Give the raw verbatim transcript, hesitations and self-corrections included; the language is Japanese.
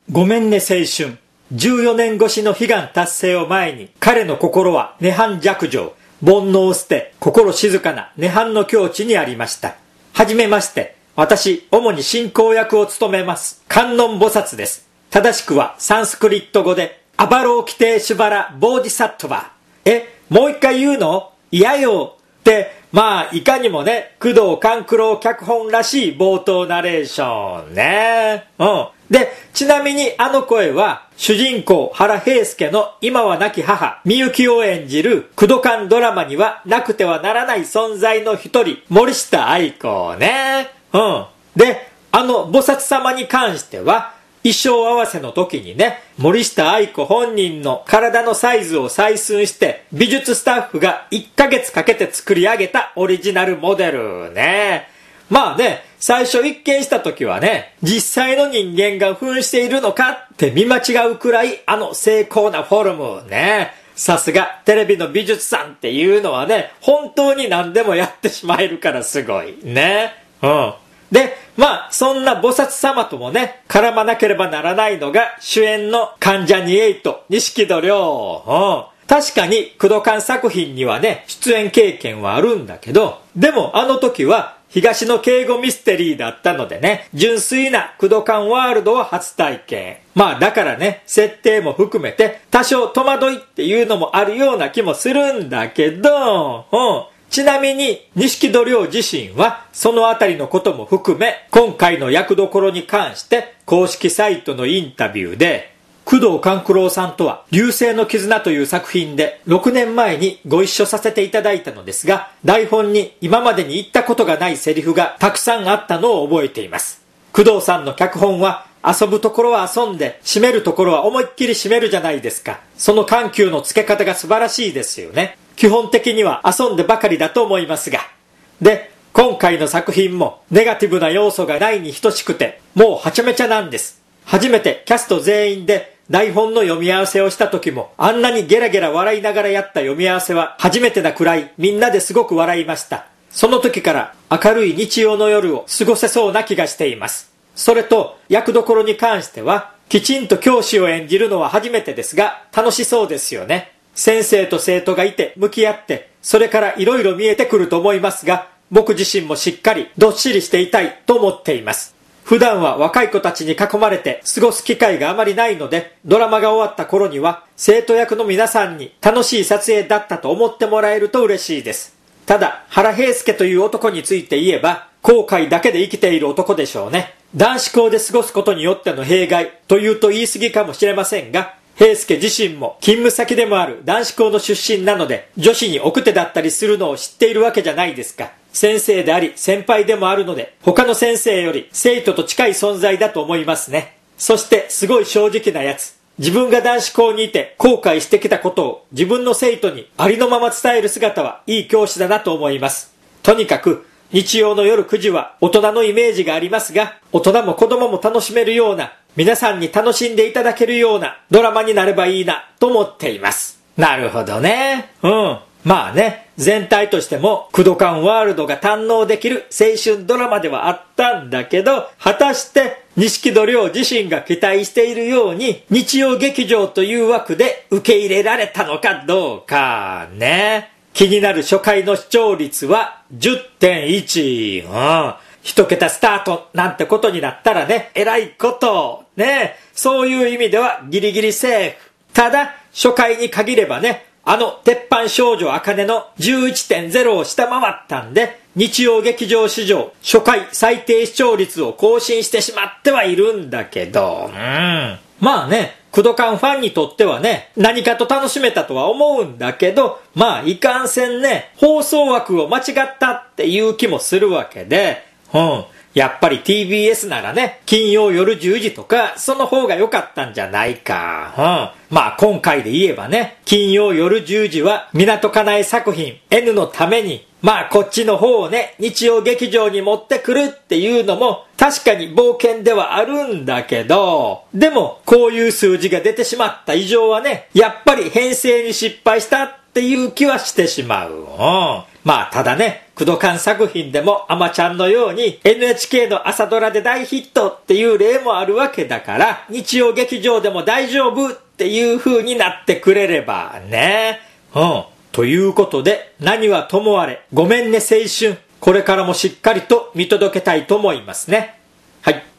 ごめんね青春。じゅうよねん越しの悲願達成を前に、彼の心は涅槃寂情、煩悩を捨て、心静かな涅槃の境地にありました。はじめまして、私、主に進行役を務めます、観音菩薩です。正しくはサンスクリット語で、アバローキテーシュバラ・ボーディサットバ。え、もう一回言うの？嫌よ。って、まあ、いかにもね、工藤官九郎脚本らしい冒頭ナレーションね。うん。で、ちなみにあの声は、主人公原平介の今は亡き母、みゆきを演じる、工藤官ドラマにはなくてはならない存在の一人、森下愛子ね。うん。で、あの菩薩様に関しては、衣装合わせの時にね、森下愛子本人の体のサイズを採寸して、美術スタッフがいっかげつかけて作り上げたオリジナルモデルね。まあね、最初一見した時はね、実際の人間が扮しているのかって見間違うくらい、あの精巧なフォルムね。さすがテレビの美術さんっていうのはね、本当に何でもやってしまえるからすごいね。うん。で、まあ、そんな菩薩様ともね、絡まなければならないのが主演の関ジャニエイト、錦戸亮。うん。確かに、工藤官作品にはね、出演経験はあるんだけど、でもあの時は、東野敬吾ミステリーだったのでね、純粋な工藤官ワールドを初体験。まあだからね、設定も含めて多少戸惑いっていうのもあるような気もするんだけど、うん。ちなみに、錦戸亮自身は、そのあたりのことも含め、今回の役どころに関して、公式サイトのインタビューで、工藤官九郎さんとは、流星の絆という作品で、ろくねんまえにご一緒させていただいたのですが、台本に今までに言ったことがないセリフがたくさんあったのを覚えています。工藤さんの脚本は、遊ぶところは遊んで、締めるところは思いっきり締めるじゃないですか。その緩急のつけ方が素晴らしいですよね。基本的には遊んでばかりだと思いますが。で、今回の作品もネガティブな要素がないに等しくて、もうはちゃめちゃなんです。初めてキャスト全員で台本の読み合わせをした時も、あんなにゲラゲラ笑いながらやった読み合わせは初めてなくらいみんなですごく笑いました。その時から明るい日曜の夜を過ごせそうな気がしています。それと役どころに関しては、きちんと教師を演じるのは初めてですが、楽しそうですよね。先生と生徒がいて向き合って、それから色々見えてくると思いますが、僕自身もしっかりどっしりしていたいと思っています。普段は若い子たちに囲まれて過ごす機会があまりないので、ドラマが終わった頃には生徒役の皆さんに楽しい撮影だったと思ってもらえると嬉しいです。ただ、原平介という男について言えば、後悔だけで生きている男でしょうね。男子校で過ごすことによっての弊害というと言い過ぎかもしれませんが、平介自身も勤務先でもある男子校の出身なので、女子に奥手だったりするのを知っているわけじゃないですか。先生であり先輩でもあるので、他の先生より生徒と近い存在だと思いますね。そしてすごい正直なやつ。自分が男子校にいて後悔してきたことを自分の生徒にありのまま伝える姿はいい教師だなと思います。とにかく日曜の夜くじは大人のイメージがありますが、大人も子供も楽しめるような、皆さんに楽しんでいただけるようなドラマになればいいなと思っています。なるほどね。うん。まあね、全体としても工藤官ワールドが堪能できる青春ドラマではあったんだけど、果たして錦戸亮自身が期待しているように日曜劇場という枠で受け入れられたのかどうかね。気になる初回の視聴率は じゅってんいち。うん。一桁スタートなんてことになったらね、えらいことね。そういう意味ではギリギリセーフ。ただ初回に限ればね、あの鉄板少女茜の じゅういってんゼロ を下回ったんで、日曜劇場史上初回最低視聴率を更新してしまってはいるんだけど、うん。まあね、工藤官ファンにとってはね、何かと楽しめたとは思うんだけど、まあいかんせんね、放送枠を間違ったっていう気もするわけで、うん。やっぱり ティービーエス ならね、金曜夜じゅうじとか、その方が良かったんじゃないか。うん。まあ今回で言えばね、金曜夜じゅうじは、港かなえ作品 N のために、まあこっちの方をね、日曜劇場に持ってくるっていうのも、確かに冒険ではあるんだけど、でもこういう数字が出てしまった以上はね、やっぱり編成に失敗したっていう気はしてしまう。うん。 まあただね、クドカン作品でもアマちゃんのように エヌエイチケー の朝ドラで大ヒットっていう例もあるわけだから、日曜劇場でも大丈夫っていう風になってくれればね。うん。ということで、何はともあれ、ごめんね青春。これからもしっかりと見届けたいと思いますね。はい。